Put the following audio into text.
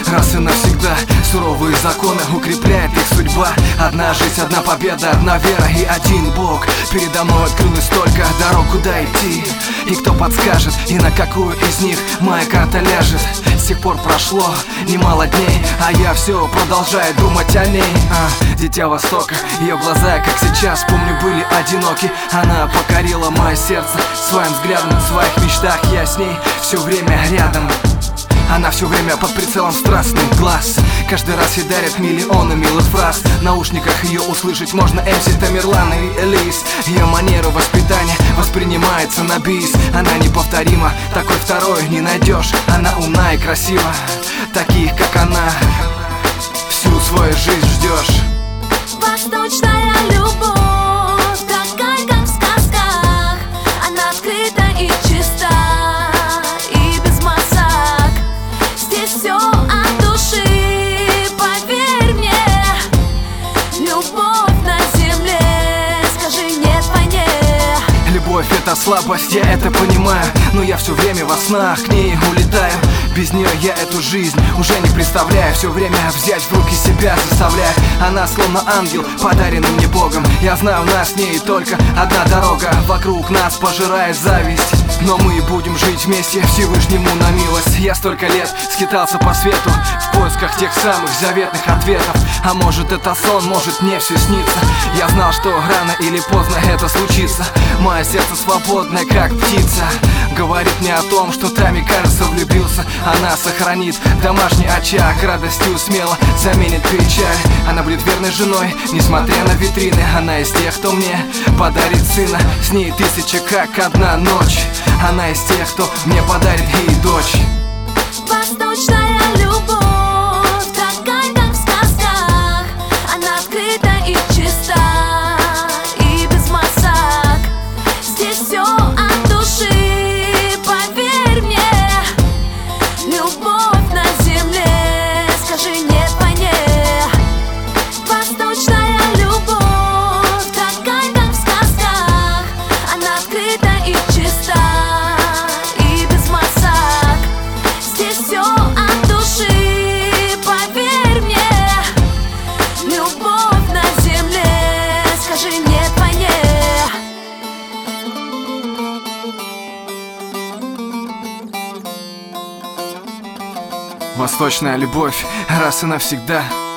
раз и навсегда. Суровые законы укрепляет их судьба. Одна жизнь, одна победа, одна вера и один Бог. Передо мной открылось столько дорог, куда идти. И кто подскажет, и на какую из них моя карта ляжет. С тех пор прошло немало дней, а я все продолжаю думать о ней. Дитя Востока, ее глаза, как сейчас, помню, были одиноки. Она покорила мое сердце своим взглядом. В своих мечтах я с ней все время рядом. Она все время под прицелом страстных глаз. Каждый раз ей дарят миллионы милых фраз. В наушниках ее услышать можно МС Тамерлан и Элис. Ее манера воспитания воспринимается на бис. Она неповторима, такой второй не найдешь. Она умна и красива, таких как она всю свою жизнь ждешь. Восточная любовь, такая как в сказках. Она открыта и чиста, и без масок. Здесь все от души, поверь мне. Любовь на земле, скажи нет войне. Любовь — это слабость, я это понимаю, но я все время во снах к ней улетаю. Без нее я эту жизнь уже не представляю. Все время взять в руки себя заставляю. Она словно ангел, подаренный мне Богом. Я знаю, у нас с ней только одна дорога. Вокруг нас пожирает зависть, но мы будем жить вместе, Всевышнему на милость. Я столько лет скитался по свету в поисках тех самых заветных ответов. А может это сон, может мне все снится. Я знал, что рано или поздно это случится. Мое сердце свободное, как птица, говорит мне о том, что Тами, кажется, влюбился. Она сохранит домашний очаг, радостью смело заменит печаль. Она будет верной женой, несмотря на витрины. Она из тех, кто мне подарит сына. С ней тысяча, как одна ночь. Она из тех, кто мне подарит ей дочь. Восточная любовь, такая как в сказках. Она открыта и чиста, и без масок. Здесь все от души, поверь мне. Любовь на земле, скажи нет войне. Восточная любовь, такая как в сказках. Она открыта и чиста, и без масок. Здесь все от души, поверь мне. Любовь на земле, скажи нет войне. Восточная любовь, раз и навсегда.